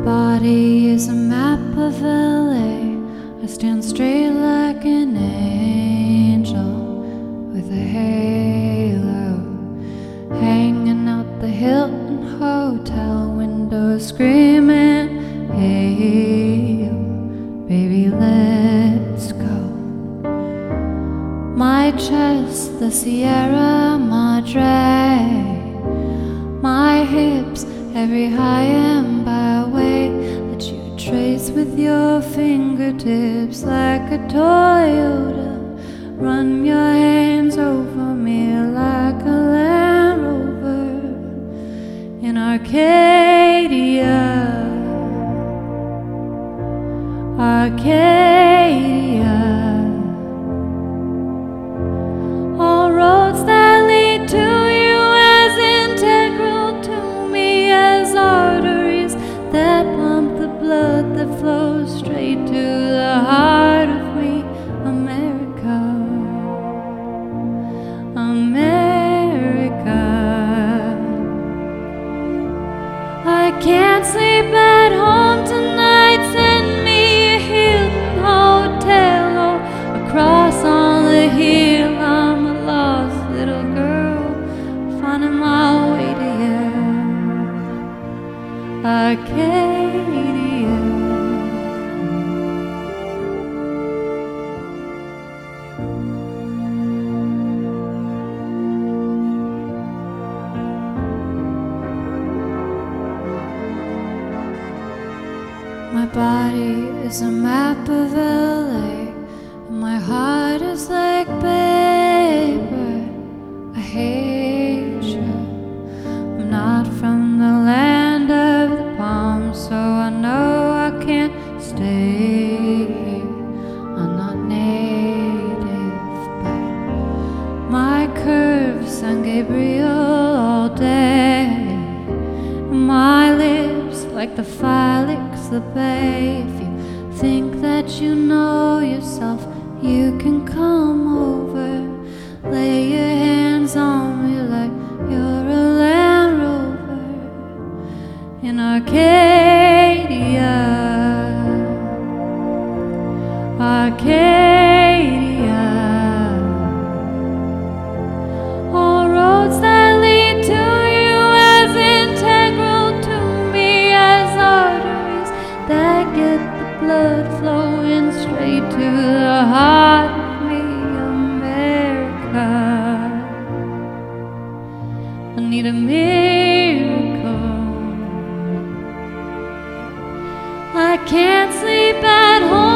body is a map of LA. I stand straight like an angel with a halo, hanging out the Hilton Hotel window, screaming, hey, baby, let's go. My chest, the Sierra Madre, my hips, every high and byway that you trace with your fingertips like a Toyota. Run your hands over me like a Land Rover in Arcadia, Arcadia. All roads that lead to you as integral to me as arteries that pump the blood that flows straight to the heart of me, America, America. I can't sleep at home tonight, send me a Hilton hotel or across on the hill. I'm a lost little girl finding my way to you, Arcadia. My body is a map of LA, and my heart is like paper. I hate you. I'm not from the land of the palms, so I know I can't stay here. I'm not native, but my curves, San Gabriel all day, and my lips like the Felix the Bay. If you think that you know yourself, you can come over, lay your hands on me like you're a Land Rover in Arcadia, Arcadia. All roads that lead to you as integral to me as arteries that get the blood flowing straight to the heart of me, America. I need a miracle. I can't sleep at home